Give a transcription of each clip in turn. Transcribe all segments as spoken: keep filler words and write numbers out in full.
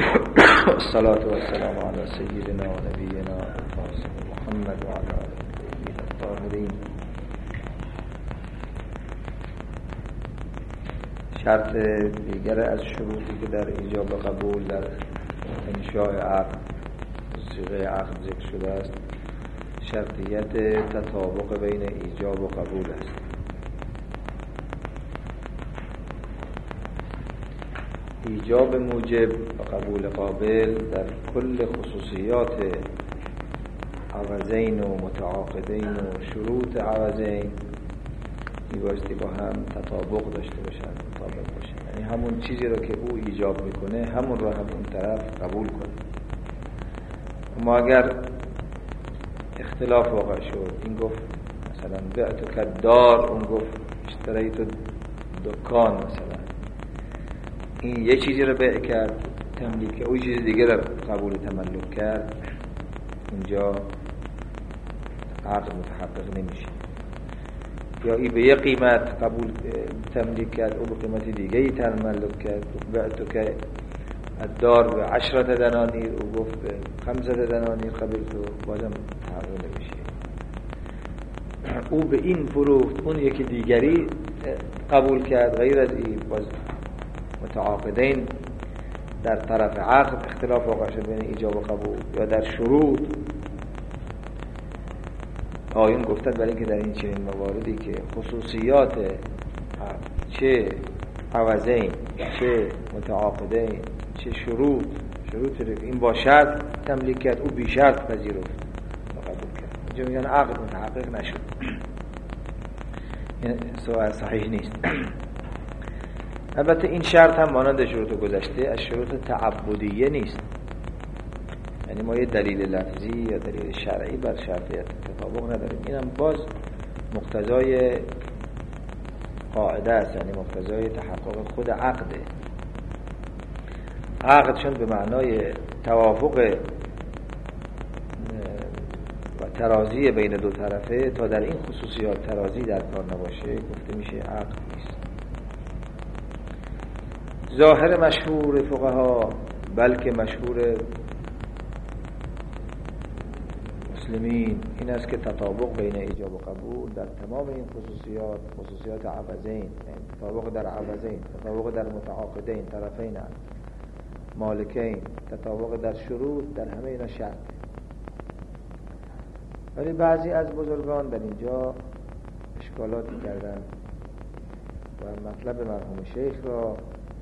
الصلاة والسلام على سيدنا و نبینا محمد و علی آله الطاهرین. شرط دیگر از شروطی که در ایجاب و قبول در انشاء عقد صیغه عقد ذکر شده است شرطیت تطابق بین ایجاب و قبول است. ایجاب موجب و قبول قابل در کل خصوصیات عوضین و متعاقدین و شروط عوضین میبایستی با هم تطابق داشته باشن، مطابق باشن، یعنی همون چیزی رو که او ایجاب میکنه همون رو هم اون طرف قبول کنه. اما اگر اختلاف واقع شد، این گفت مثلا بعتو کدار، اون گفت اشتریتو دکان، مثلا این یه چیزی رو بیع کرد تملیک، او چیز دیگه رو قبول تملک کرد، اونجا عقد متحقق نمیشه. یا ای به یه قیمت قبول تملیک کرد، او به قیمت دیگه ای تملک کرد. بعتو که الدار به عشرت دنانیر، او گفت به خمسة دنانیر قبول تو، بازم تحقق نمیشه. او به این فروخت، اون یکی دیگری قبول کرد غیر از این. باز متعاقدین در طرف عقد اختلاف واقع شد بین ایجاب و قبول یا در شروط. آیون گفتند برای اینکه در این چنین مواردی که خصوصیات عقد چه عوضین چه متعاقدین چه شروط شروط این با شرط تملیک کرد، او بی شرط پذیرفت و قبول کرد، اینجا میگن عقد متحقق نشد. این سوال صحیح نیست. البته این شرط هم مانند شروط گذشته از شروط تعبدیه نیست، یعنی ما یه دلیل لفظی یا دلیل شرعی بر شرطیت تطابق نداریم. این هم باز مقتضای قاعده است، یعنی مقتضای تحقق خود عقده. عقد چون به معنای توافق و ترازی بین دو طرفه، تا در این خصوصیات ترازی در کار نباشه گفته میشه عقد نیست. ظاهر مشهور فقها، بلکه مشهور مسلمین، این است که تطابق بین ایجاب و قبول در تمام این خصوصیات، خصوصیات عوضین، یعنی تطابق در عوضین، تطابق در متعاقدین، طرفین مالکین، تطابق در شروط، در همه اینا شرط. ولی بعضی از بزرگان در اینجا اشکالاتی کردن و مطلب مرحوم شیخ را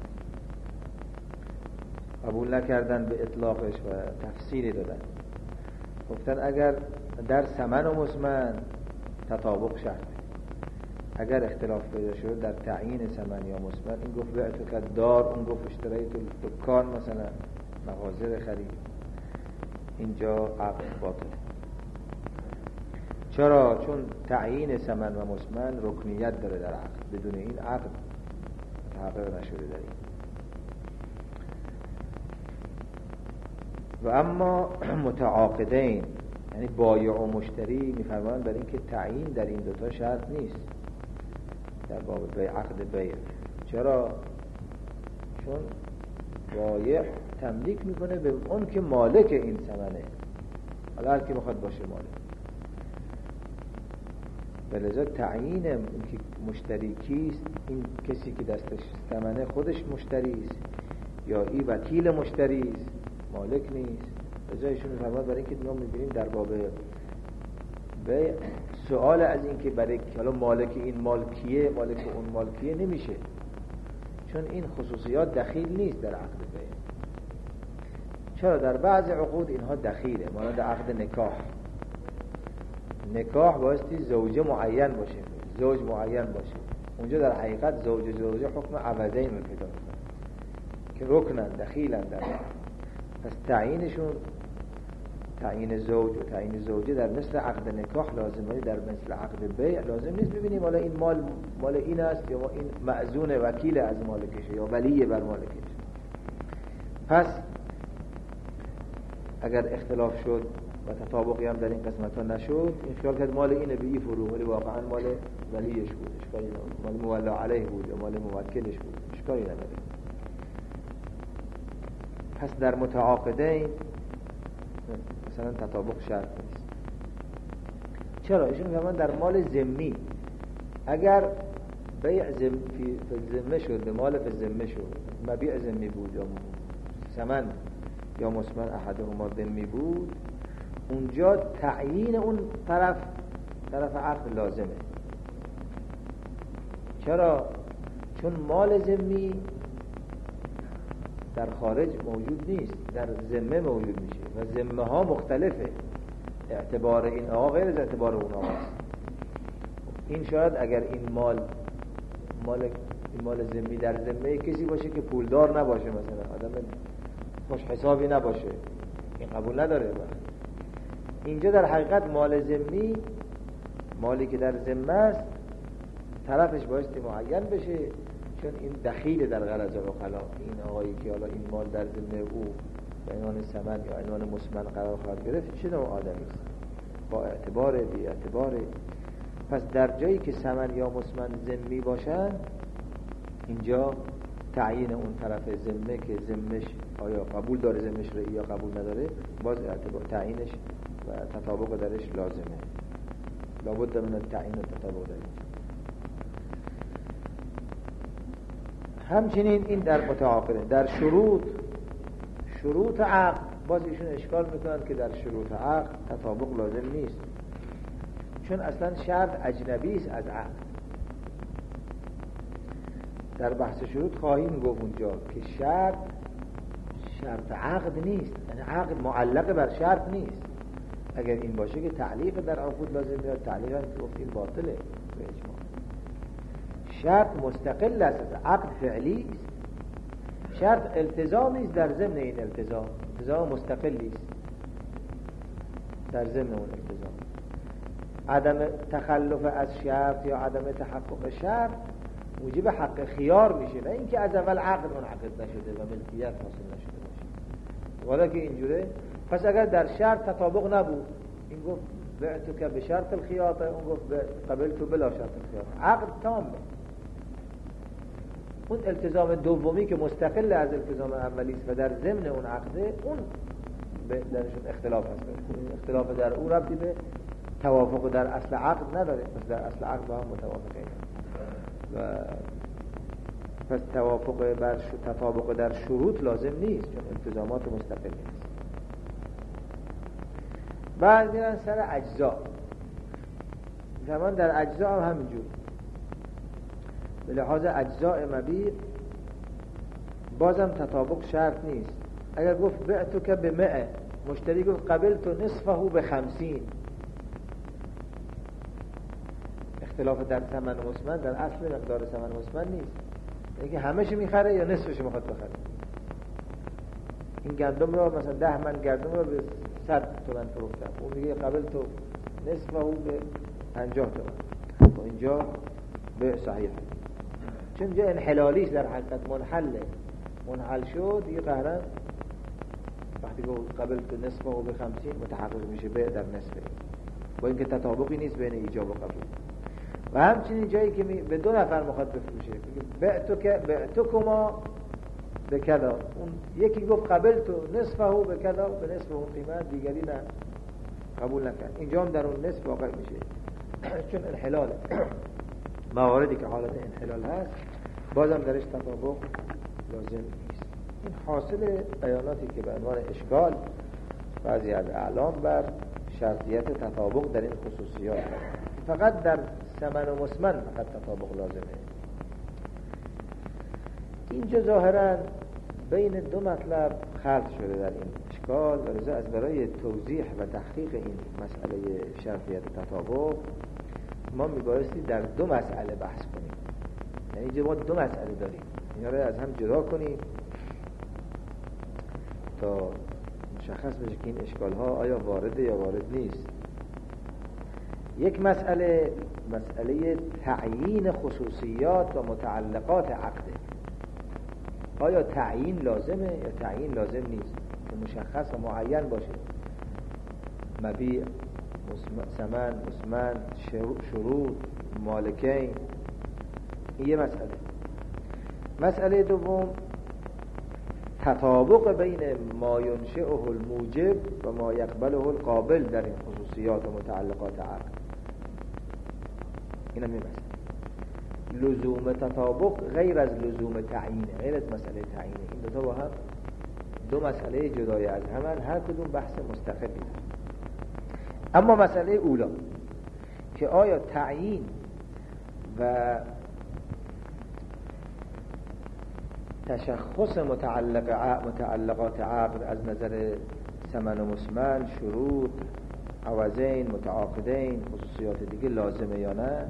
قبول نکردن، به اطلاقش و تفسیری دادن. گفتن اگر در ثمن و مسمن تطابق شرط، اگر اختلاف پیدا شد در تعیین ثمن یا مسمن، این گفت بعتو کدار، اون گفت اشتریتو دکان، مثلا مغازه خرید، اینجا عقد باطل. چرا؟ چون تعیین ثمن و مسمن رکنیت داره در عقد، بدون این عقد تحقق نشده در این. و اما متعاقدین، یعنی بایع و مشتری، میفرمایند برای اینکه تعیین در این دوتا شرط نیست در باب بیع، عقد بیع. چرا؟ چون بایع تملیک میکنه به اون که مالک این ثمنه، حالا هر کی بخواد باشه مالک. بلذا تعیین این که مشتری کیست، این کسی که دستش ثمنه خودش مشتری است یا این وکیل مشتری است، مالک نیست. بجایشون میفرماد برای اینکه ما میبینیم در باب بیع سوال از این که برای حالا مالک این مال کیه، مالک اون مال کیه نمیشه، چون این خصوصیات دخیل نیست در عقد بیع. چرا؟ در بعض عقود اینها دخیله، مانند عقد نکاح. نکاح بایستی زوجه معین باشه، زوج معین باشه. اونجا در حقیقت زوج زوجه حکم عوضین رو پیدا میکنه که رکنن، دخیلن در عقد. پس تعیینشون، تعیین زوج و تعیین زوجه در مثل عقد نکاح لازم، ولی در مثل عقد بیع لازم نیست. ببینیم حالا این مال مال این است یا این مأذون وکیل از مالکشه یا ولی بر مالکشه. پس اگر اختلاف شد و تطابقی هم در این قسمت ها نشد، این خیال کرد مال اینه به این فروغ، ولی واقعا مال ولیش بود، اشکالی نداره، مال مولا علیه بود یا مال موکلش بود، اشکالی نداره. پس در متعاقدین مثلا تطابق شرط نیست. چرا؟ ایشون میگن در مال ذمی اگر بیع ذم فی ذمه شد، مال فی ذمه شد، مبیع ذمی بود یا ثمن یا مسمن احدهما ذمی بود، اونجا تعیین اون طرف طرف عقد لازمه. چرا؟ چون مال ذمی در خارج موجود نیست، در ذمه موجود میشه و ذمه ها مختلفه. اعتبار این آقا غیر از اعتبار اون آقاست. این شاید اگر این مال مال این مال ذمی در ذمه کسی باشه که پولدار نباشه، مثلا آدم خوش حسابی نباشه، این قبول نداره. اینجا در حقیقت مال ذمی، مالی که در ذمه است، طرفش بایستی معین بشه، چون این دخیل در غرض و خلاف. این آقایی که حالا این مال در ذمه او به عنوان ثمن یا عنوان مسمن قرار خواهد گرفت، چه نوع آدمی است؟ با اعتبار بی اعتبار. پس در جایی که ثمن یا مسمن ذمی باشن، اینجا تعیین اون طرف ذمه که ذمش آیا قبول داره ذمش رو یا قبول نداره، باز اعتبار تعیینش و تطابق درش لازمه. لابد من التعیین و تطابق درش. همچنین این در متعاقده. در شروط شروط عقد باز ایشون اشکال میکنند که در شروط عقد تطابق لازم نیست، چون اصلا شرط اجنبی است از عقد. در بحث شروط خواهیم گفت اونجا که شرط شرط عقد نیست، یعنی عقد معلق بر شرط نیست. اگر این باشه که تعلیق در عقود لازم میاد، تعلیق هم گفتیم باطله به اجماع. شرط مستقل است از عقد، فعلی است. شرط التزامی است در ضمن این التزام، التزام مستقلی است در ضمن اون التزام. عدم تخلف از شرط یا عدم تحقق شرط موجب حق خیار میشه، نه اینکه از اول عقد منعقد نشده و ملکیت حاصل نشده باشه. والا که اینجوره، پس اگر در شرط تطابق نبود، این گفت بعتو که به شرط الخیاطه، اون گفت قبلتو بلا شرط الخیاطه، عقد تامه. اون التزام دومی که مستقل از التزام اولی است و در ضمن اون عقده، اون درشون اختلاف هست. اختلاف در اون ربطی به توافق در اصل عقد نداره، پس در اصل عقد با هم متوافقه و پس توافق بر تطابق در شروط لازم نیست، چون التزامات مستقل نیست. بعد میرن سر اجزا. زمان در اجزا هم همینجور، به لحاظ اجزاء مبیع بازم تطابق شرط نیست. اگر گفت بعتو که به مئه، مشتری گفت قبلتو نصفه به خمسین، اختلاف در ثمن مسمن در اصل مقدار ثمن مسمن نیست، اینکه همه‌شو میخره یا نصفش میخواد بخره. این گندم رو مثلا ده من گندم رو به صد تومن فروختم، اون میگه قبلتو نصفه به پنجاه تومن. و اینجا به صحیح، چون اینجا انحلالیش در حقیقت منحله، منحل شد دیگه قهرن. وقتی که قبل تو نصفه و به خمسین متحقق میشه به در نصفه، با اینکه تطابقی نیست بین ایجاب و قبول. و همچنین جایی که به دو نفر مخاطب بفروشه، بعتو که بعتو کما به کذا، اون یکی گفت قبل تو نصفه و به کذا به نصف اون قیمت، دیگری نه قبول نکرد، اینجا هم در اون نصف واقع میشه چون انحلاله. مواردی که حالت انحلال هست بازم درش تطابق لازم نیست. این حاصل بیاناتی که به عنوان اشکال بعضی از اعلام بر شرطیت تطابق در این خصوصیات هست. فقط در ثمن و مسمن فقط تطابق لازمه. اینجا ظاهرا بین دو مطلب خلط شده در این اشکال و لذا از برای توضیح و تحقیق این مسئله شرطیت تطابق ما میبایستی در دو مسئله بحث کنیم. یعنی اینجا ما دو مسئله داریم، اینا رو از هم جدا کنیم تا مشخص بشه که این اشکال ها آیا وارده یا وارد نیست. یک مسئله مسئله تعیین خصوصیات و متعلقات عقده. آیا تعیین لازمه یا تعیین لازم نیست که مشخص و معین باشه؟ مبیع، ثمن، مسمن، شروط، مالکین، این یه مسئله. مسئله دوم تطابق بین ما ینشئه الموجب و ما یقبله القابل در این خصوصیات و متعلقات عقد. اینا میبسن. لزوم تطابق غیر از لزوم تعیین، غیر از مسئله تعیین. این دو تا با هم دو مسئله جدای از هم، هر کدوم بحث مستقلی داره. اما مسئله اولا که آیا تعیین و تشخص متعلق عقد متعلقات عقد از نظر ثمن و مسمن، شروط، عوضین، متعاقدین، خصوصیات دیگه لازمه یا نه؟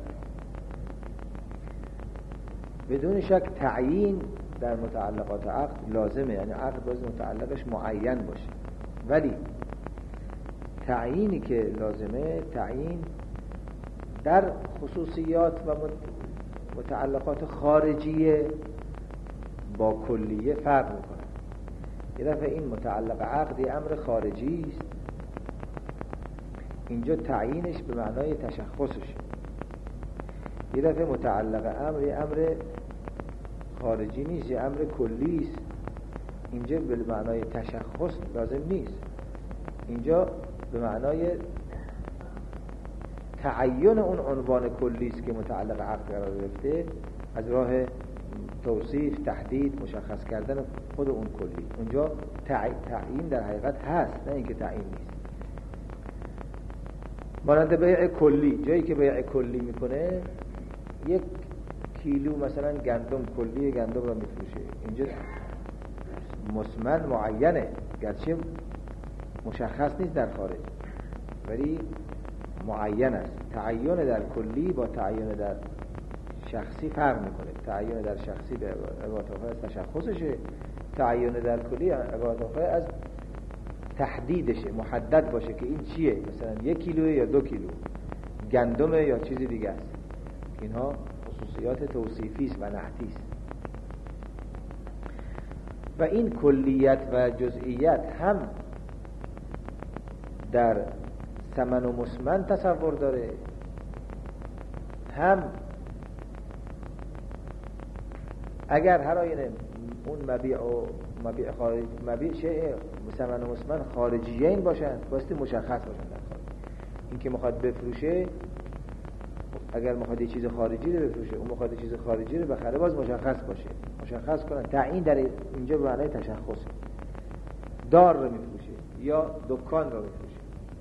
بدون شک تعیین در متعلقات عقد لازمه، یعنی عقد باز متعلقش معین باشه. ولی تعیینی که لازمه، تعیین در خصوصیات و متعلقات خارجیه با کلیه فرق میکنه. یه دفعه این متعلق عقد یه امر خارجی است، اینجا تعیینش به معنای تشخصش. یه دفعه متعلق امر یه امر خارجی نیست، یه امر کلی است، اینجا به معنای تشخص لازم نیست، اینجا به معنای تعین اون عنوان کلی است که متعلق عقد قرار گرفته، از راه توصیف، تحدید، مشخص کردن خود اون کلی. اونجا تعیین در حقیقت هست، نه اینکه تعیین نیست. مانند بیع کلی، جایی که بیع کلی میکنه یک کیلو مثلا گندم کلی گندم را میفروشه، اینجا مسمن معینه، گرچه مشخص نیست در خارج ولی معین است. تعین در کلی با تعین در شخصی فرق میکنه. تعین در شخصی به عبارت آخر از تشخصشه، تعین در کلی عبارت آخر از تحدیدشه، محدد باشه که این چیه، مثلا یک کیلو یا دو کیلو گندمه یا چیزی دیگه است. اینها خصوصیات توصیفی است و نعتی است. و این کلیت و جزئیت هم در ثمن و مسمن تصور داره، هم اگر هر آینه اون مبیع و مبیع خارج مبیع چه ثمن و مسمن خارجیین باشن، واسه مشخص باشن در خارج. این که میخواد بفروشه، اگر میخواد یه چیز خارجی رو بفروشه، اون میخواد یه چیز خارجی رو بخره، باز مشخص باشه، مشخص کنن. تعیین در اینجا به معنای تشخص. دار رو میفروشه یا دکان رو میفروشه،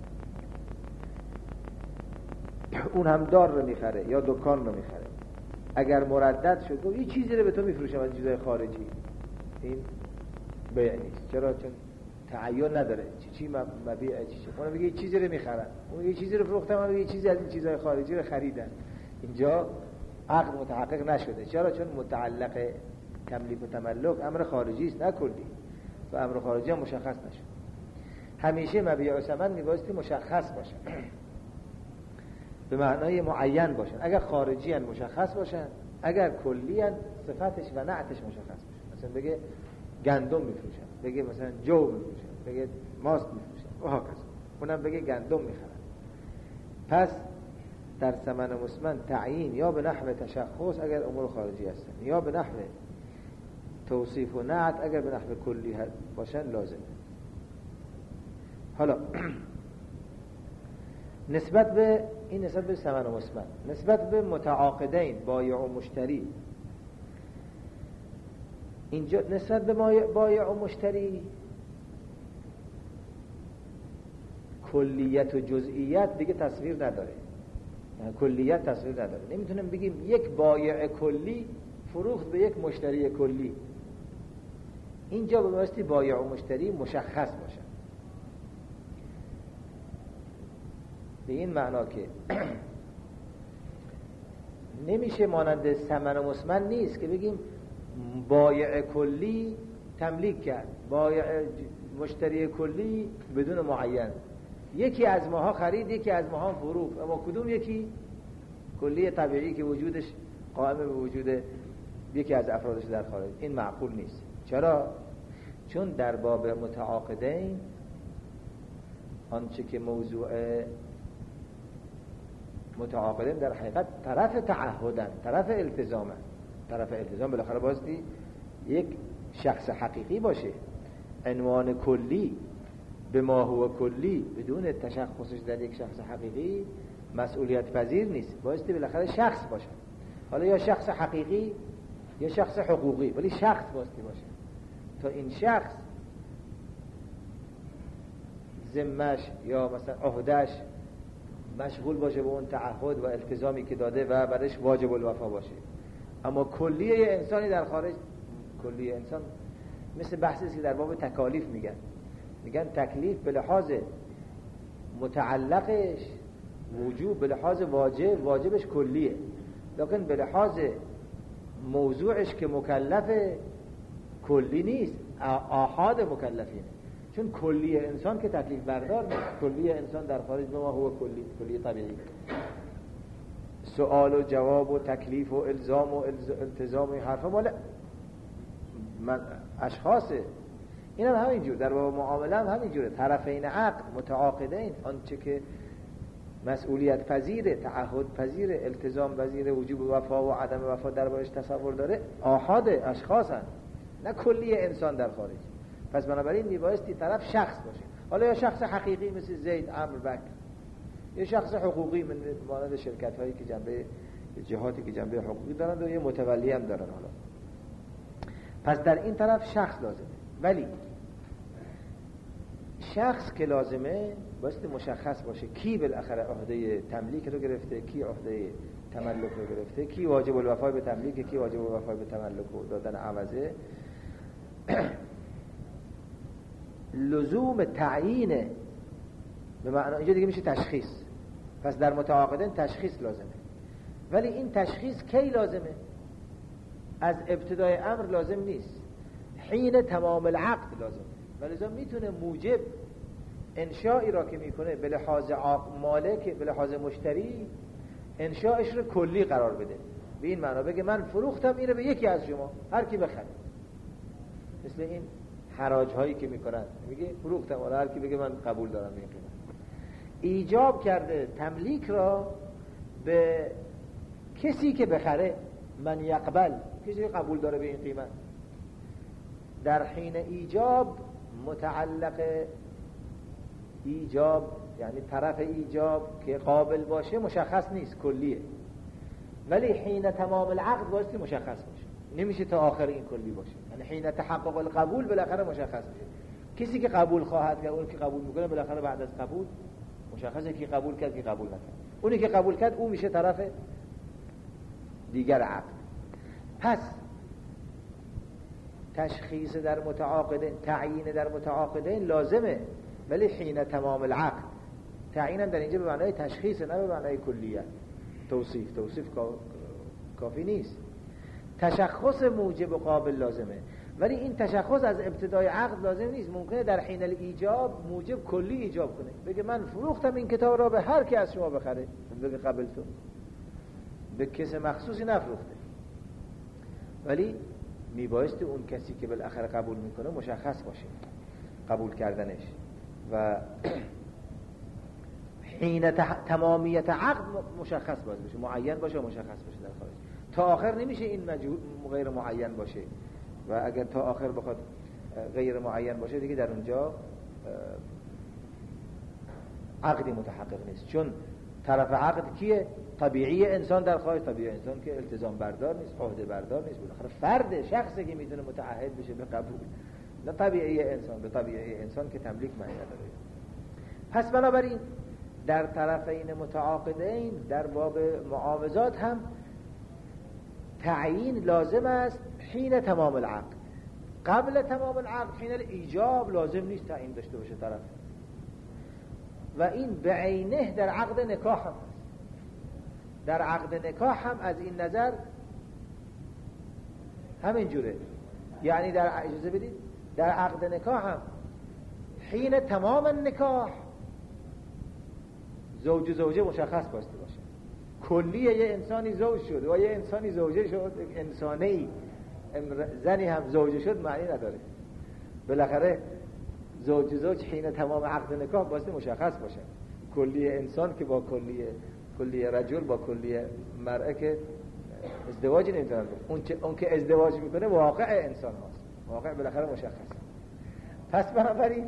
اون هم دار رو میخره یا دکان رو میخره. اگر مردد شد گفت این چیزی رو به تو میفروشم از چیزای خارجی، این بیع نیست. چرا؟ چون تعین نداره چی چی مبیع چی چی. اون میگه چیزی رو میخرن، اون یه چیزی رو فروختم، اون یه چیزی از این چیزای خارجی رو خریدن. اینجا عقد متحقق نشده. چرا؟ چون متعلق تملیک و تملک امر خارجی است نه کلی، و امر خارجی هم مشخص نشد. همیشه مبیع و ثمن میبایستی مشخص باشه، به معنای معین باشن. اگر خارجی ان مشخص باشن، اگر کلی ان صفتش و نعتش مشخص باشن. مثلا بگه گندم میفروشن، بگه مثلا جو میفروشن، بگه ماست میفروشن و هاکذا، اونم بگه گندم میخرن. پس در ثمن و مسمن تعیین یا به نحو تشخص اگر امور خارجی هستن، یا به نحو توصیف و نعت اگر به نحو کلی باشن لازمه. حالا نسبت به این نسبت به ثمن و مسمن، نسبت به متعاقدین بایع و مشتری، اینجا نسبت به بایع و مشتری کلیت و جزئیت دیگه تصویر نداره. یعنی کلیت تصویر نداره. نمیتونیم بگیم یک بایع کلی فروخت به یک مشتری کلی. اینجا به واسطه بایع و مشتری مشخص باشن، به این معنا که نمیشه مانند ثمن و مسمن نیست که بگیم بایع کلی تملیک کرد، بایع مشتری کلی بدون معین. یکی از ماها خرید، یکی از ماها فروخت، اما کدوم یکی؟ کلی طبیعی که وجودش قائم به وجود یکی از افرادش در خارج. این معقول نیست. چرا؟ چون در باب متعاقدین آنچه که موضوع متعاقدین در حقیقت طرف تعهدن، طرف التزامن. طرف التزام بالاخره باستی یک شخص حقیقی باشه، عنوان کلی به ما هو کلی بدون تشخصش در یک شخص حقیقی مسئولیت پذیر نیست. بایستی بالاخره شخص باشه، حالا یا شخص حقیقی یا شخص حقوقی، ولی شخص بایستی باشه تا این شخص ذمش یا مثلا عهدهش مشغول باشه به اون تعهد و التزامی که داده و بعدش واجب الوفا باشه. اما کلیه انسانی در خارج، کلیه انسان مثل بحثی که در باب تکالیف میگن میگن تکلیف به لحاظ متعلقش وجوب، به لحاظ واجب واجبش کلیه، لیکن به لحاظ موضوعش که مکلف کلی نیست، آحاد مکلفینه. چون کلی انسان که تکلیف بردار نیست، کلی انسان در خارج به ما هو کلی، کلی طبیعی، سوال و جواب و تکلیف و الزام و التزام و حرفا مال من اشخاصه. این هم همینجور در باب معامله هم همینجوره، طرفین عقد متعاقدین، آنچه که مسئولیت پذیره، تعهد پذیره، التزام پذیره، وجوب وفا و عدم وفا دربارش تصور داره، آحاد اشخاصن، نه کلی انسان در خارج. پس بنابراین میبایستی طرف شخص باشه، حالا یا شخص حقیقی مثل زید، عمرو، بکر، یا شخص حقوقی من مانند شرکت هایی که جنبه جهاتی که جنبه حقوقی دارند و یه متولی هم دارن. حالا پس در این طرف شخص لازمه، ولی شخص که لازمه بایستی مشخص باشه کی بالاخره عهده تملیک رو گرفته، کی عهده تملک رو گرفته، کی واجب الوفا به تملیک، کی واجب الوفا به تملک و دادن عوضه. لزوم تعیین به معنی اینجا دیگه میشه تشخیص. پس در متعاقدین تشخیص لازمه، ولی این تشخیص کی لازمه؟ از ابتدای امر لازم نیست، حین تمام العقد لازمه. ولذا میتونه موجب انشائی را که میکنه به لحاظ مالک، به لحاظ مشتری، انشاءش رو کلی قرار بده. به این معنا بگه من فروختم اینو به یکی از شما، هر کی بخره. مثل این حراج هایی که میکنن، میگه فروختم، حالا هر کی بگه من قبول دارم این قیمت. ایجاب کرده تملیک را به کسی که بخره، من یقبل، کسی قبول داره به این قیمت. در حین ایجاب متعلق ایجاب یعنی طرف ایجاب که قابل باشه مشخص نیست، کلیه، ولی حین تمام العقد بایستی مشخص باشه، نمیشه تا آخر این کلی باشه. یعنی حین تحقق القبول بالاخره مشخص میشه کسی که قبول خواهد کرد، اون که قبول میکنه بالاخره بعد از قبول مشخصه کی قبول کرد کی قبول نکرد. اونی که قبول کرد او میشه طرف دیگر عقد. پس تشخیص در متعاقدین، تعیین در متعاقدین لازمه، ولی حین تمام العقد. تعیین در اینجا به معنای تشخیص، نه به معنای کلیت. توصیف توصیف کافی نیست. تشخص موجب و قابل لازمه، ولی این تشخص از ابتدای عقد لازم نیست. ممکنه در حین الایجاب موجب کلی ایجاب کنه، بگه من فروختم این کتاب را به هر کی از شما بخره، بگه قبل تو، به کس مخصوصی نفروخته. ولی میبایستی اون کسی که بالاخره قبول میکنه مشخص باشه قبول کردنش، و حین تمامیت عقد مشخص باشه، باشه معین باشه و مشخص باشه در خارج. تا آخر نمیشه این غیر معین باشه، و اگر تا آخر بخواد غیر معین باشه دیگه در اونجا عقدی متحقق نیست. چون طرف عقد کیه؟ طبیعی انسان در خارج، طبیعی انسان که التزام بردار نیست، عهده بردار نیست، بالاخره فرد شخصی که میتونه متعهد بشه به قبول، نه طبیعی انسان، به طبیعی انسان که تملیک معنی نداره. پس بنابراین در طرفین متعاقدین در باب معاوضات هم تعیین لازم است حین تمام العقد. قبل تمام العقد حین الایجاب لازم نیست تعیین داشته باشه طرف، و این به عینه در عقد نکاح هم هست. در عقد نکاح هم از این نظر همین جوره. یعنی در اجازه بدید در عقد نکاح هم حین تمام النکاح زوج و زوجه مشخص باسته باشه. کلیه یه انسانی زوج شد و یه انسانی زوجه شد، انسانی زنی هم زوجه شد معنی نداره. بالاخره زوج زوج حین تمام عقد نکاح باسته مشخص باشه. کلیه انسان که با کلیه کلیه رجل با کلیه مرأه که ازدواجی نمیتونن. اون که اون که ازدواج میکنه واقع انسان هاست، واقع بالاخره مشخصه. پس بنابراین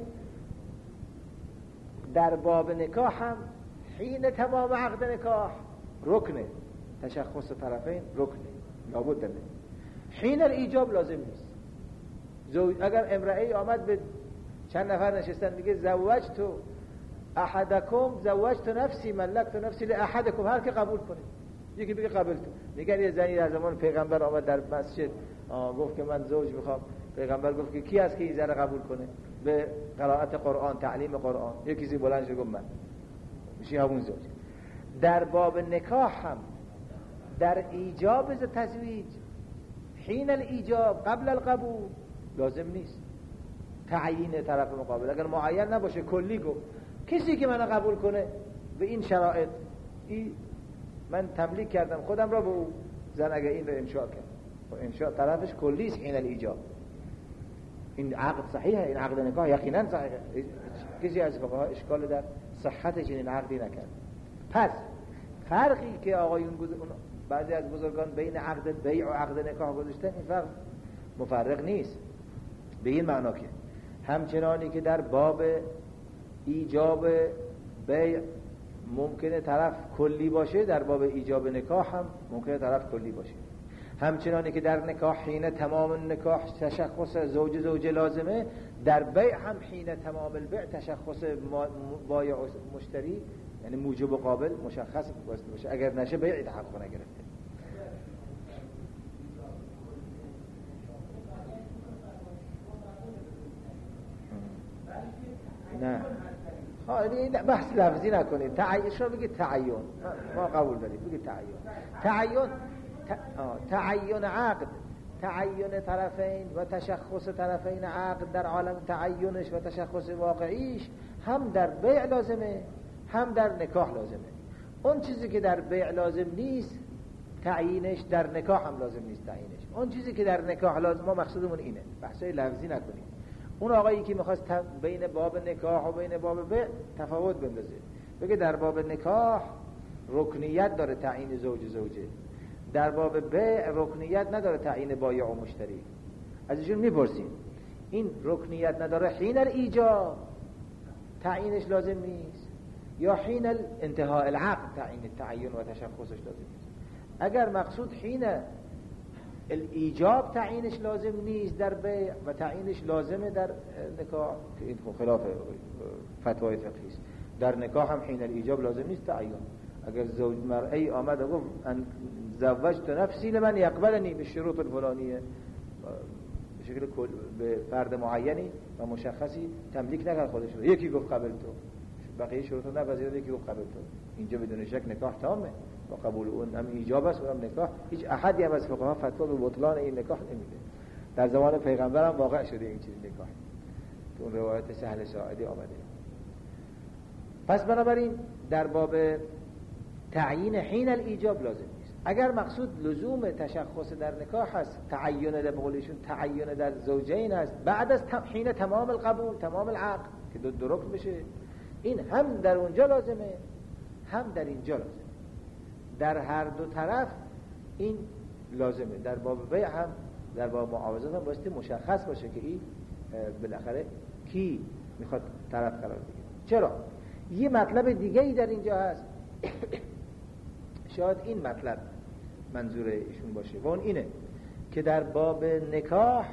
در باب نکاح هم حین تمام عقد نکاح رکنه، تشخص طرفین رکنه، لابد داره. حین الایجاب لازم نیست. زوج اگر امرأه‌ای آمد به چند نفر نشستن میگه زوجت احدکم زوجت نفسی ملکت نفسی لاحدکم، هر که قبول کنه. یکی بگه قبول تو. میگن یه زنی در زمان پیغمبر آمد در مسجد گفت که من زوج میخوام. پیغمبر گفت که کی است که این زن قبول کنه به قرائت قرآن، تعلیم قرآن؟ یکی زی بلند شد گفت من. میشه همون زوج. در باب نکاح هم در ایجاب تزویج حین الایجاب قبل القبول لازم نیست تعیین طرف مقابل. اگر معین نباشه کلی گفت کسی که منو قبول کنه به این شرایط، این من تملیک کردم خودم را به او، زن اگر این رو انشاء کرد و انشاء طرفش کلی است حین الایجاب، این عقد صحیحه، این عقد نکاح یقینا صحیحه، کسی از فقها اشکال در صحت چنین عقدی نکرد. پس فرقی که آقایون بعضی از بزرگان بین عقد بیع و عقد نکاح گذاشتن، این فرق مفرق نیست به این معنا که همچنانی که در باب ایجاب بیع ممکنه طرف کلی باشه، در باب ایجاب نکاح هم ممکنه طرف کلی باشه. همچنانی که در نکاح حین تمام نکاح تشخص زوج زوجه لازمه، در بیع هم حین تمام البیع تشخص بایع و مشتری یعنی موجب و قابل مشخص باشه، اگر نشه بیع تحقق نگرفته. نه ها این بحث لفظی نکنید، تعیین شما بگید تعیین، ما قبول داریم بگید تعیین. تعیین تعیین عقد، تعیین طرفین و تشخص طرفین عقد در عالم تعیینش و تشخص واقعیش هم در بیع لازمه هم در نکاح لازمه. اون چیزی که در بیع لازم نیست تعیینش در نکاح هم لازم نیست تعیینش. اون چیزی که در نکاح لازم، ما مقصودمون اینه، بحثای لفظی نکنیم. اون آقایی که میخواست بین باب نکاح و بین باب بیع تفاوت بندازه، بگه در باب نکاح رکنیت داره تعیین زوج زوجه، در باب بیع رکنیت نداره تعیین بایع و مشتری. از ایشون میپرسیم این رکنیت نداره حین الایجاب تعیینش لازم نیست یا حین انتهاء العقد تعیین تعیین و تشخصش لازم نیست؟ اگر مقصود حین الایجاب تعیینش لازم نیست در بیع و تعیینش لازمه در نکاح، که این خلاف فتوای فقهی است. در نکاح هم حین الایجاب لازم نیست تعیین. اگر زوج مرئی آمد و گفت ان زوجت نفسی لمن یقبلنی به شروط الفلانیه، به شکل کل به فرد معینی و مشخصی تملیک نکرد خودش رو، یکی گفت قبل تو، بقیه شروط رو نپذیرفت، یکی گفت قبل تو، اینجا بدون شک نکاح تامه با قبول اون هم ایجاب است و هم نکاح. هیچ احدی هم از فقها فتوا به بطلان این نکاح نمیده. در زمان پیغمبر هم واقع شده این چیز نکاح، تو اون روایت سهل ساعدی آمده. پس بنابراین در باب تعیین حین الایجاب لازم نیست. اگر مقصود لزوم تشخص در نکاح هست، تعیین در بقولشون تعیین در زوجین است بعد از حین تمام القبول تمام العقد که دو درک بشه، این هم در اونجا لازمه هم در اینجا لازمه، در هر دو طرف این لازمه. در باب بیع هم در باب معاوضات هم بایستی مشخص باشه که این بالاخره کی میخواد طرف قرار بگیره. چرا؟ یه مطلب دیگه ای در اینجا هست شاید این مطلب منظور ایشون باشه و اون اینه که در باب نکاح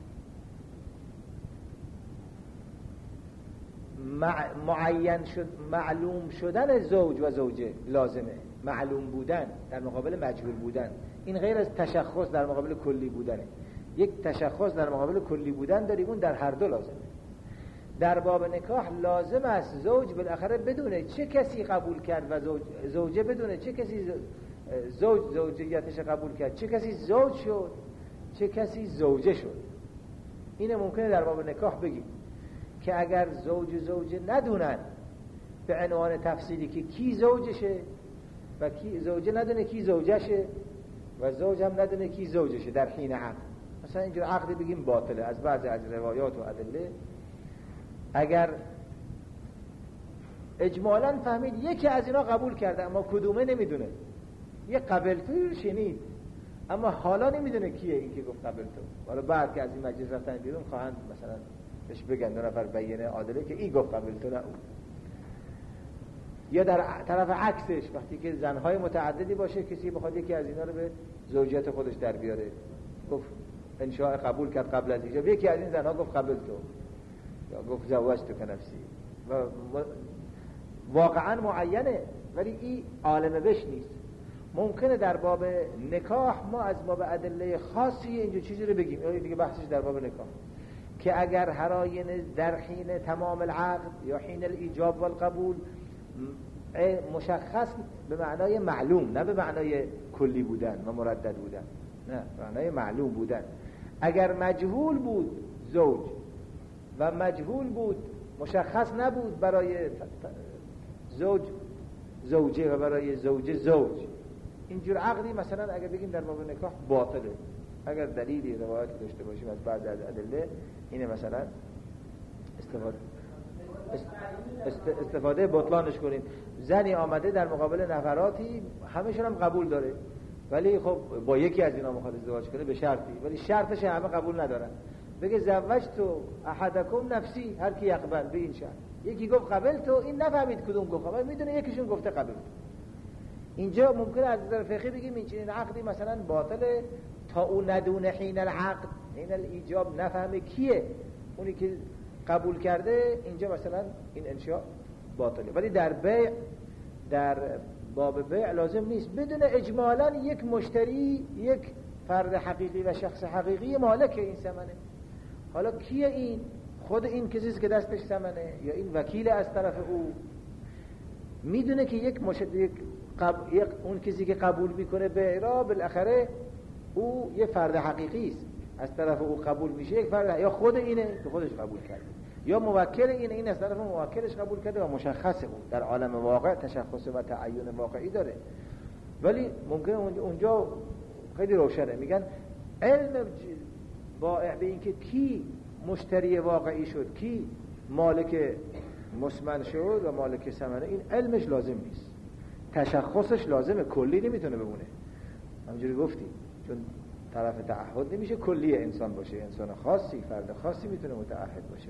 معین شد معلوم شدن زوج و زوجه لازمه، معلوم بودن در مقابل مجهول بودن، این غیر از تشخص در مقابل کلی بودنه. یک تشخص در مقابل کلی بودن داریم، اون در هر دو لازمه. در باب نکاح لازم است زوج بالاخره بدونه چه کسی قبول کرد و زوج زوجه بدونه چه کسی زوج زوجیتش قبول کرد، چه کسی زوج شد چه کسی زوجه شد. اینه ممکنه در باب نکاح بگیم که اگر زوج و زوجه ندونن به عنوان تفصیلی که کی زوجشه و کی زوجه ندونه کی زوجشه و زوج هم ندونه کی زوجشه در حین عقد، مثلا اینجور عقد بگیم باطله از بعضی از روایات و ادله. اگر اجمالاً فهمید یکی از اینا قبول کرده اما کدومه نمیدونه، یه قبل توی شنید اما حالا نمیدونه کیه این که گفت قبل تو. حالا بعد که از این مجلس رفتن بیرون خواهند مثلا بهش بگن دو نفر بیانیه عادله که این گفت قبل تو نه اون. یا در طرف عکسش وقتی که زنهای متعددی باشه کسی بخواد یکی از اینا رو به زوجیت خودش در بیاره، گفت انشاء قبول کرد قبل از ایجاب، یکی از این زنها گفت قبل تو یا گفت زوجتک نفسی و واقعا معینه، ولی این عالم بش نیست. ممکنه در باب نکاح ما از باب ادله خاصی اینجا چیزی رو بگیم، یا دیگه بحثش در باب نکاح که اگر هر آینه در حین تمام العقد یا حین الایجاب والقبول مشخص به معنای معلوم، نه به معنای کلی بودن و مردد بودن، نه معنای معلوم بودن. اگر مجهول بود زوج و مجهول بود مشخص نبود برای زوج زوجه و برای زوجه زوج، اینجور عقدی مثلا اگر بگیم در باب نکاح باطله، اگر دلیلی روایتی داشته باشیم از بعد از ادله اینه مثلا استفاده استفاده بطلانش کنیم. زنی آمده در مقابل نفراتی همه‌شون هم قبول داره ولی خب با یکی از اینا میخواد ازدواج کنه به شرطی، ولی شرطش همه قبول ندارن، بگه زوجتو احدکم نفسی هر کی یقبل به این شرط. یکی گفت قبل تو، این نفهمید کدوم گفت، ولی میدونه یکیشون گفته قبل. اینجا ممکنه از نظر فقهی بگیم این چنین عقدی مثلا باطله تا اون ندونه حین العقد حین الایجاب نفهمه کیه اونی که قبول کرده، اینجا مثلا این انشاء باطله. ولی در بیع در باب بیع لازم نیست بدون اجمالا یک مشتری یک فرد حقیقی و شخص حقیقی مالک این ثمنه. حالا کیه این؟ خود این کسی که دستش ثمنه یا این وکیل از طرف او؟ میدونه که یک مشتری قب... یک اون کسی که قبول میکنه بیع را بالاخره او یه فرد حقیقی است، از طرف او قبول میشه یک فرد، یا خود اینه که خودش قبول کرده یا موکل اینه این از طرف موکلش قبول کرده و مشخصه اون در عالم واقع تشخص و تعین واقعی داره. ولی ممکنه اونجا خیلی روشنه، میگن علم بائع به این که کی مشتری واقعی شد کی مالک مسمن شد و مالک ثمنه، این علمش لازم نیست، تشخصش لازمه، کلی نمیتونه بمونه. همونجوری گفتیم چون طرف تعهد نمیشه کلی انسان باشه، انسان خاصی فرد خاصی میتونه متعهد باشه.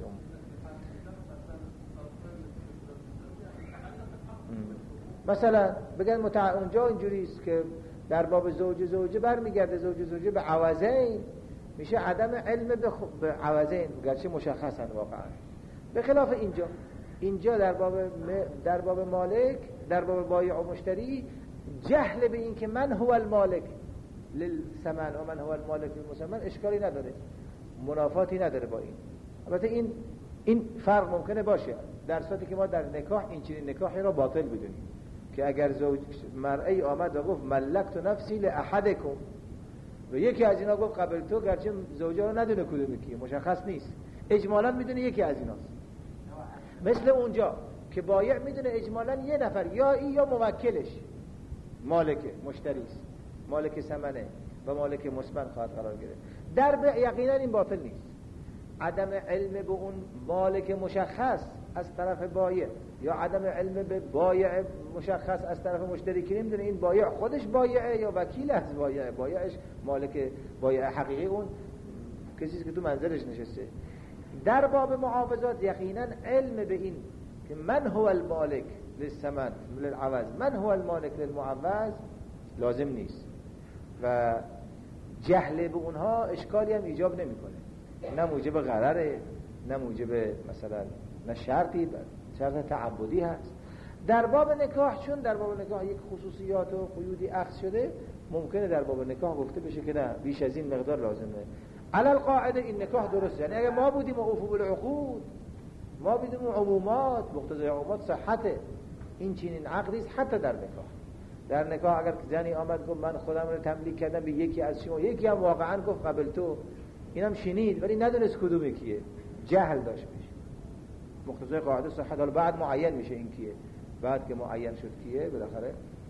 مثلا بگن متع... اونجا اینجوری است که در باب زوج زوجه برمیگرده زوج زوجه به عوضین، میشه عدم علم به, خ... به عوضین گرچه مشخصن واقعا، به خلاف اینجا اینجا در باب م... در باب مالک در باب بایع و مشتری جهل به این که من هو المالک للثمن و من هو المالک للمسمن اشکالی نداره، منافاتی نداره با این. البته این این فرق ممکنه باشه در صورتی که ما در نکاح این چنین نکاحی را باطل بدونیم که اگر زوج مرئی آمد و گفت ملکت نفسی لاحدکم و یکی از اینا گفت قبل تو، گرچه زوجا رو ندونه کدوم کیه مشخص نیست، اجمالا میدونه یکی از ایناست. مثل اونجا که بایع میدونه اجمالا یه نفر یا این یا موکلش مالک مشتری است، مالک ثمنه و مالک مسمن خواهد قرار گرفت. در بیع یقینا این باطل نیست. عدم علم به اون مالک مشخص از طرف بایع یا عدم علم به بایع مشخص از طرف مشتری که نمیدونه این بایع خودش بایعه یا وکیل از بایع، بایعش مالک بایع حقیقی اون کسی که تو منزلش نشسته. در باب معاوضات یقینا علم به این که من هو المالک للثمن للعوض من هو المالک للمعوض لازم نیست و جهل به اونها اشکالی هم ایجاب نمیکنه، نه موجب غرره نه موجب مثلا نه شرطی شرط تعبدی هست. در باب نکاح چون در باب نکاح یک خصوصیات و قیودی اخذ شده، ممکنه در باب نکاح گفته بشه که نه بیش از این مقدار لازمه. علی القاعده این نکاح درست، یعنی اگه ما بودیم اوفو بالعقود، ما بودیم عمومات مقتضی عمومات صحته این چنین عقدی است. حتی در نکاح در نکاح اگر زنی آمد گفت من خودم رو تملیک کردم به یکی از شما، یکی هم واقعا گفت قبل تو، اینم شنید ولی ندونست کدوم کیه، جهل داشت میشه مقتضی قاعده صحت. حالا بعد معین میشه این کیه، بعد که معین شد کیه بالاخره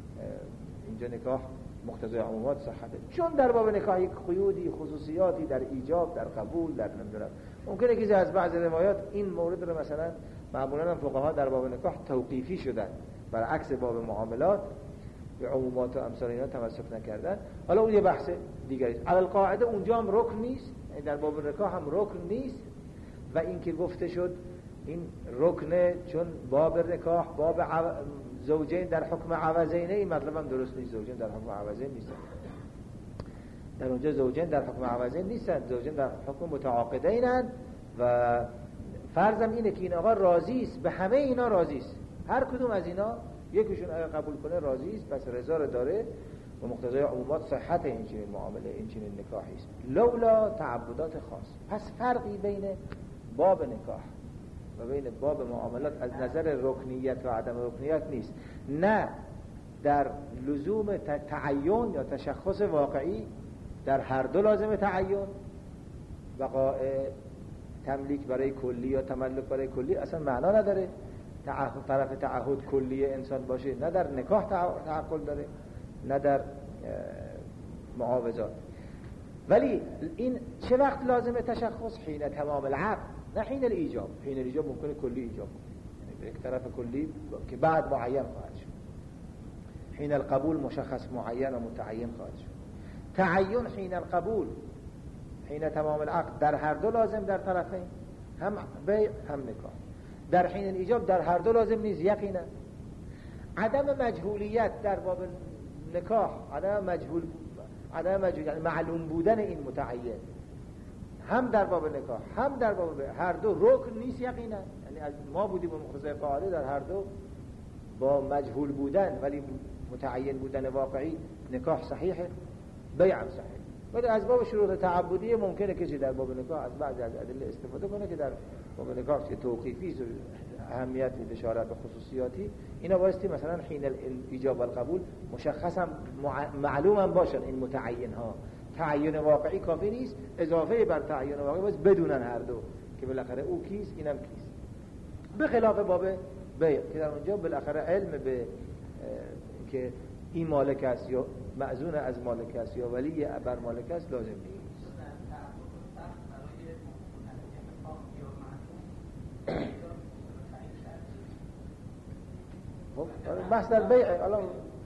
اینجا نکاح مقتضی عمومات صحته. چون در باب نکاح یک قیودی خصوصیاتی در ایجاب در قبول در نمیدونم، ممکنه که از بعض روایات این مورد رو مثلا معمولا فقها در باب نکاح توقیفی شدن، برعکس باب معاملات به عمومات و امثال اینا تمسک نکردن. حالا اون یه بحثه دیگری است. علی القاعده اونجا هم رکن نیست، در باب نکاح هم رکن نیست و این که گفته شد این رکنه چون باب نکاح باب عو... زوجین در حکم عوضینه، این مطلب هم درست نیست. زوجین در حکم عوضین نیستن، در اونجا زوجین در حکم عوضین نیستن، زوجین در حکم متعاقدینن و فرضم اینه که این آقا راضی است، به همه اینا راضی است، هر کدوم از اینا یکیشون اگه قبول کنه راضی است، پس رضا رو داره و مقتضای عمومات صحت این چنین معامله این چنین نکاحی است، لولا تعبدات خاص. پس فرقی بین باب نکاح و بین باب معاملات از نظر رکنیت و عدم رکنیت نیست، نه در لزوم تعین یا تشخص واقعی، در هر دو لازم تعین، بقاء تملیک برای کلی یا تملک برای کلی اصلا معنا نداره، تعهد طرف تعهد کلی انسان باشه، نه در نکاح تعقل داره نه در معاوضات. ولی این چه وقت لازم تشخص؟ حین تمام العقد، نه حین الایجاب. حین الایجاب ممکنه کلی ایجاب کنه، یعنی به یک طرف کلی که بعد معین خواهد شد. حین القبول مشخص معین و متعین خواهد شد. تعین حین القبول، حین تمام العقد، در هر دو لازم در طرفین، هم بیع هم نکاح. در حین الایجاب در هر دو لازم نیست یقینا. عدم مجهولیت در باب نکاح، عدم مجهول عدم مجهول یعنی معلوم بودن این متعین، هم در باب نکاح هم در باب بیع، هر دو رکن نیست یقینا. یعنی از ما بودیم و مقتضای قاعده در هر دو با مجهول بودن ولی متعین بودن واقعی نکاح صحیحه، بیع هم صحیح. ولی از باب شروط تعبدی ممکنه کسی در باب نکاح از بعضی از ادله استفاده کنه که در باب نکاح که توقیفی است، اهمیت اشارات به خصوصیاتی، اینا بایستی مثلا حین الایجاب والقبول مشخص هم معلوم هم باشن این متعین ها. تعین واقعی کافی نیست، اضافه بر تعین واقعی باید بدونن هر دو که بالاخره او کیست اینم کیست. به خلاف باب بیع که در اونجا بالاخره علم به که این مالک است یا معزون از مالک است یا ولی بر مالک است لازم نیست. بحث در بیع الان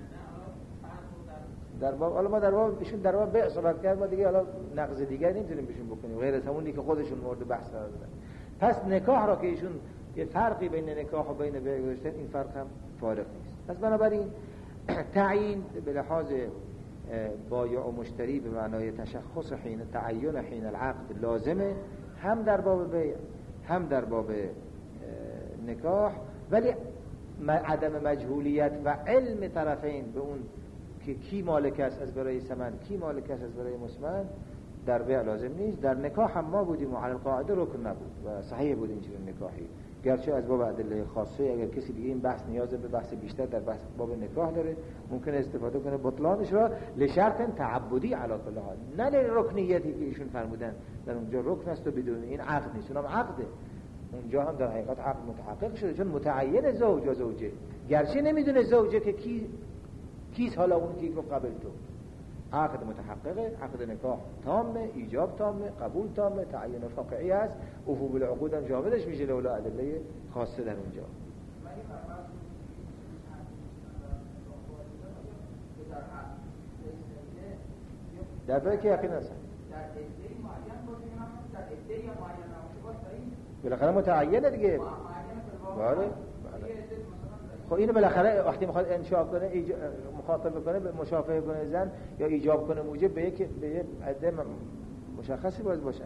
در باب الان ما در باب ایشون در باب بیع صحبت کرد، ما دیگه الان نقض دیگه نمیتونیم بهشون بکنیم غیر از همونی که خودشون مورد بحث قرار دادن. پس نکاح را که ایشون یه فرقی بین نکاح و بین بیع گذاشتن، این فرق هم فارق نیست. پس بنابراین تعیین به لحاظ بایع و مشتری به معنای تشخص حین تعین حین العقد لازمه، هم در باب بیع هم در باب نکاح. ولی عدم مجهولیت و علم طرفین به اون که کی مالک است از برای ثمن، کی مالک است از برای مسمن، در بیع لازم نیست. در نکاح هم ما بودیم و علی القاعده رکن نبود و صحیح بود این چنین نکاحی، گرچه از باب ادله خاصه اگر کسی دیگه این بحث نیاز به بحث بیشتر در بحث باب نکاح داره ممکنه استفاده کنه بطلانش را لشرط تعبدی علی کل حال، نه لرکنیتی که ایشون فرمودن در اونجا رکن است و بدون این عقد نیست، اونم عقده. اونجا هم در حقیقت عقد متحقق شده چون متعین زوج و زوجه، گرچه نمیدونه زوجه که کی کیست، حالا اون کی گفت قبل تو. عقد متحققه، عقد نکاح تامه، ایجاب تامه، قبول تامه، تعین واقعی است، وفو بالعقود هم جامدش میشه لولا ادله خاصه در اونجا. در باید که یقین هست بالاخره متعینه دیگه. بله خب اینو بالاخره وقتی میخواد انشاء کنه ایج... مخاطب کنه به مشافهه کنه زن یا ایجاب کنه موجب به یک به یک عده مشخصی باید باشن.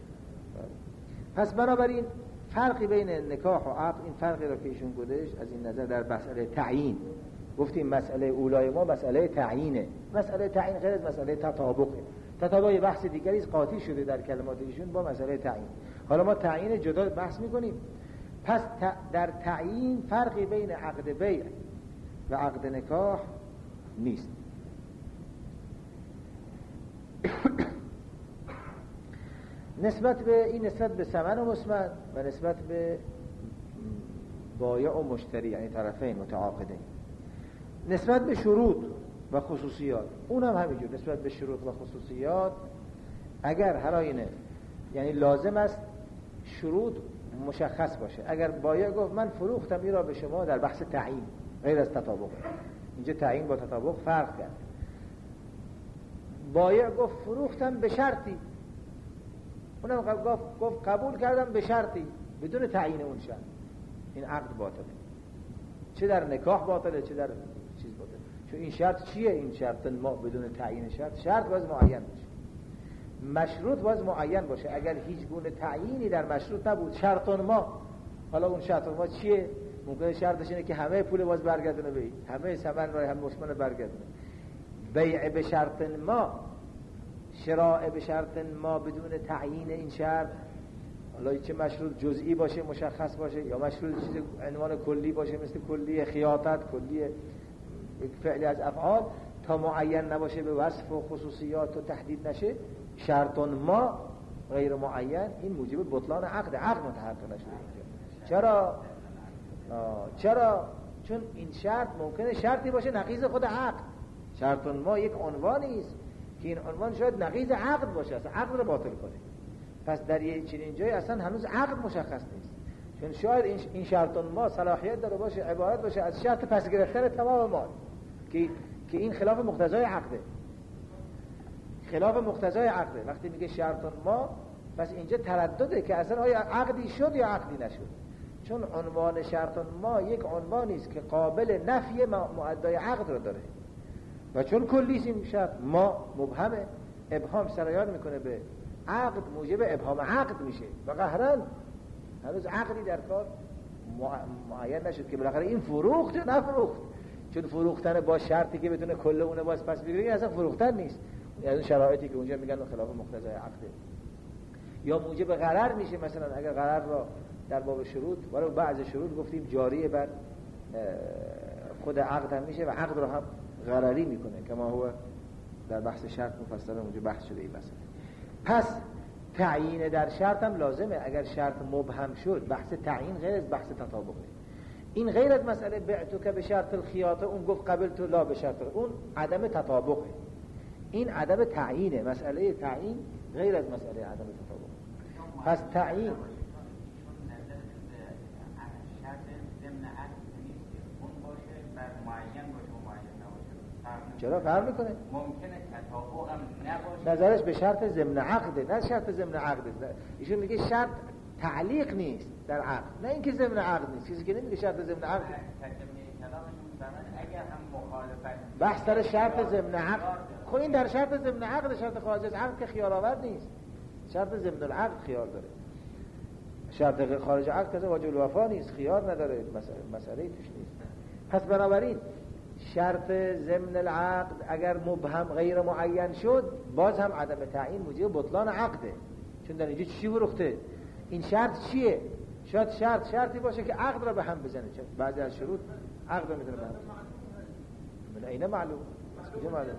پس بنابراین فرقی بین نکاح و عقد، این فرقی را که ایشون گذاشت از این نظر در مسئله تعیین گفتیم مسئله اولای ما مسئله تعیینه، مسئله تعیین غیر از مسئله تطابقه. تطابق بحث دیگری است قاطی شده در کلمات ایشون با مسئله تعیین. حالا ما تعیین جدا بحث میکنیم. پس در تعیین فرقی بین عقد بیع و عقد نکاح نیست. نسبت به این نسبت به ثمن و مسمن و نسبت به بایع و مشتری یعنی طرفین متعاقدین، نسبت به شروط و خصوصیات اون هم همینجور. نسبت به شروط و خصوصیات اگر هر آینه یعنی لازم است شروط مشخص باشه. اگر بایع گفت من فروختم این را به شما در بحث تعیین غیر از تطابق، اینجا تعیین با تطابق فرق کرد. بایع گفت فروختم به شرطی، اونم گفت گفت قبول کردم به شرطی، بدون تعیین اون شرط. این عقد باطله، چه در نکاح باطله چه در چیز باطله. چون این شرط چیه؟ این شرط ما بدون تعیین شرط، شرط باید معین باشه، مشروط باید معین باشه. اگر هیچ گونه تعیینی در مشروط نبود، شرط ما، حالا اون شرط ما چیه؟ ممکنه شرطش اینه که همه پول باز برگردونه به همه ثمن را هم مشمول برگردونه. بیع به شرط ما، شراء به شرط ما بدون تعیین این شرط، حالا چه مشروط جزئی باشه مشخص باشه یا مشروط چیز عنوان کلی باشه مثل کلی خیاطت، کلی فعلی از افعال، تا معین نباشه به وصف و خصوصیات و تحدید نشه، شرط ما غیر معین، این موجب بطلان عقد عقد متحقق نشده. چرا؟ چرا؟ چون این شرط ممکنه شرطی باشه نقیض خود عقد. شرط ما یک عنوانی است که این عنوان شاید نقیض عقد باشه، اصلا عقد رو باطل کنه. پس در یه چنین جایی اصلا هنوز عقد مشخص نیست، چون شاید این شرط ما صلاحیت داره باشه عبارت باشه از شرط پس گرفتن تمام مال که که این خلاف مقتضای عقده، خلاف مقتضای عقده. وقتی میگه شرط ما، پس اینجا تردده که اصلا آیا عقدی شد یا عقدی نشد، چون عنوان شرط ما یک عنوانی است که قابل نفی مؤدای عقد رو داره و چون کلیست این شرط ما مبهمه، ابهام سرایت میکنه به عقد، موجب ابهام عقد میشه و قهرن هنوز عقدی در کار معین نشد که بالاخره این فروخت یا نفروخت. چون فروختن با شرطی که بتونه کل اونه باز پس بگیره اصلا فروختن نیست، از اون شرایطی که اونجا میگن خلاف مقتضای عقده. یا موجب غرر میشه، مثلا اگر غرر را در باب شروط ولی بعض شروط گفتیم جاری بر خود عقد هم میشه و عقد رو هم غرری میکنه، کما هو در بحث شرط مفصل اونجا بحث شده این مسئله. پس تعیین در شرط هم لازمه. اگر شرط مبهم شد، بحث تعیین غیر از بحث تطابقه. این غیر از مسئله بعتو که به شرط الخیاطه، اون گفت قبلتو لا به شرط، اون عدم تطابقه، این عدم تعیینه. مسئله تعیین غیر از مسئله عدم تطابقه. پس تعیین چرا فرق میکنه؟ ممکنه تطابق هم نباشه، نظرش به شرط ضمن عقده، نه شرط ضمن عقده. ایشون میگه شرط تعلیق نیست در عقد، نه اینکه ضمن عقد نیست. چیزی که نمیگه شرط ضمن عقد. اگر هم مخالفت بحث در شرط ضمن عقد، خب این در شرط ضمن عقد، شرط خارج از عقد که خیار آور نیست، شرط ضمن العقد خیار داره. شرط خارج عقد که واجب الوفا نیست، خیار نداره، مسئله مسئله توش نیست. پس بنابراین شرط ضمن العقد اگر مبهم غیر معین شد، باز هم عدم تعیین موجب بطلان عقده. چون در اینجا چی فروخته؟ این شرط چیه؟ شاید شرط شرطی باشه که عقد را به هم بزنه، چون بعضی از شروط عقد را میتونه به هم بزنه. من اینه معلوم، از کجا معلوم؟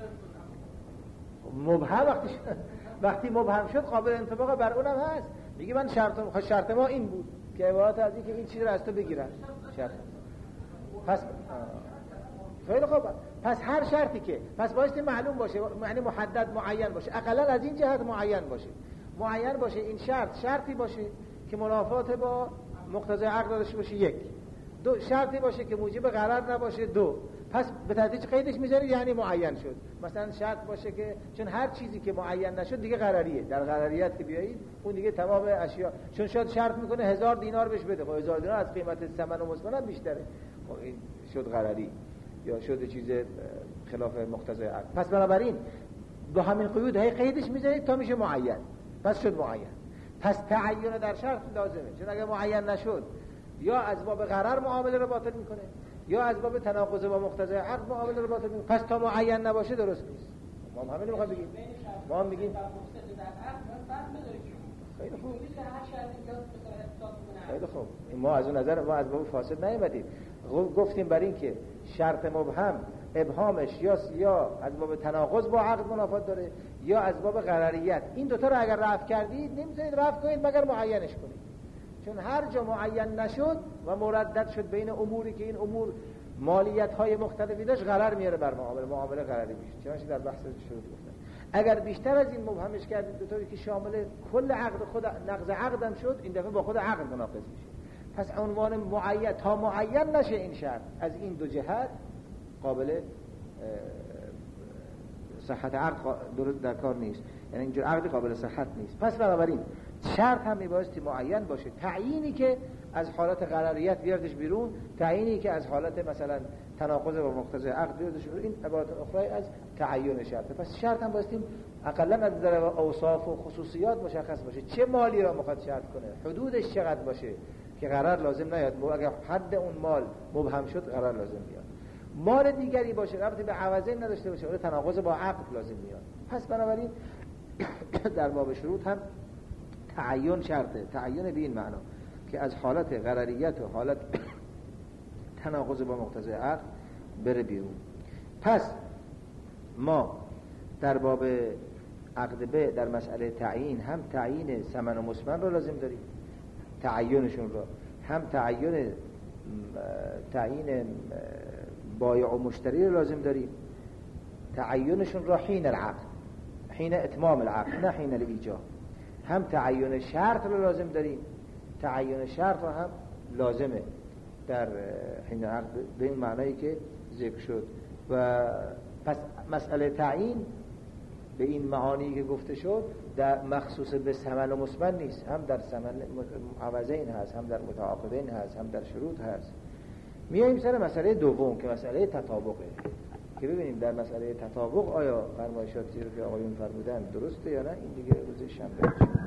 مبهم وقتی وقتی مبهم شد قابل انطباق بر اونم هست. میگه من شرط شرط ما این بود که عبارت از این که این چیز را از تو بگیرن شرط. پس خیلی خوب، پس هر شرطی که پس بایستی معلوم باشه، یعنی محدد معین باشه، اقلا از این جهت معین باشه، معین باشه این شرط شرطی باشه که منافات با مقتضای عقد داشته باشه، یک. دو شرطی باشه که موجب غرر نباشه، دو. پس به تدریج قیدش میذاری یعنی معین شد. مثلا شرط باشه که چون هر چیزی که معین نشد دیگه غرریه، در غرریت که بیایید اون دیگه تمام اشیاء، چون شاید شرط میکنه هزار دینار بهش بده، خب هزار دینار از قیمت ثمن و مزمن بیشتره، خب این شد غرری یا شده چیز خلاف مقتضای عقد. پس بنابراین با همین قیود هی قیدش میذارید تا میشه معین، پس شد معین. پس تعین در شرط لازمه، چون اگه معین نشد یا از باب غرر معامله رو باطل میکنه یا از باب تناقض با مقتضای عقد معامله رو باطل میکنه. پس تا معین نباشه درست نیست. ما هم همین رو میخوام بگیم، ما هم میگیم خیلی خوب، خیلی خوب. ما از اون نظر ما از باب فاسد نیامدیم، گفتیم برای این که شرط مبهم ابهامش یا یا از باب تناقض با عقد منافات داره یا از باب غرریت. این دوتا رو اگر رفع کردید نمیتونید رفع کنید مگر معینش کنید، چون هر جا معین نشد و مردد شد بین اموری که این امور مالیت های مختلفی داشت، غرر میاره بر معامله، معامله غرری میشه. چنانچه در بحث شروع گفتم اگر بیشتر از این مبهمش کردید به طوری که شامل کل عقد خود نقض عقدم شد، این دفعه با خود عقد مناقض میشه. پس عنوان معین تا معین نشه این شرط از این دو جهت قابل صحت عقد درست در کار نیست، یعنی اینجور عقدی قابل صحت نیست. پس بنابراین شرط هم میبایستی معین باشه، تعیینی که از حالت قرریت بیاردش بیرون، تعیینی که از حالت مثلا تناقض با مقتضای عقد بیاردش بیرون، این عبارت اخرى از تعین شرطه. پس شرط هم بایستی اقلا از نظر اوصاف و خصوصیات مشخص باشه، چه مالی را میخواد شرط کنه، حدودش چقدر باشه که قرار لازم نیاد، اگر حد اون مال مبهم شد قرار لازم میاد. مال دیگری باشه ربطی به عوضین نداشته باشه، ولی تناقض با عقد لازم میاد. پس بنابراین در باب شروط هم تعین شرطه، تعین به این معنا که از حالت قرریت و حالت تناقض با مقتضای عقد بره بیرون. پس ما در باب عقد به در مسئله تعیین هم تعیین ثمن و مسمن رو لازم داریم، تعیینشون رو، هم تعیین تعیین بایع و مشتری رو لازم داریم، تعیینشون رو حین العقد، حین اتمام العقد، نه حین الایجاب. هم تعیین شرط رو لازم داریم، تعیین شرط رو هم لازمه در حین عقد به این معنایی که ذکر شد. و پس مسئله تعیین به این معانی که گفته شد در مخصوص به ثمن و مسمن نیست، هم در ثمن عوضین هست، هم در متعاقدین هست، هم در شروط هست. میاییم سر مسئله دوم که مسئله تطابقه، که ببینیم در مسئله تطابق آیا فرمایشاتی رو که آقایون فرمودن درسته یا نه. این دیگه روز شنبه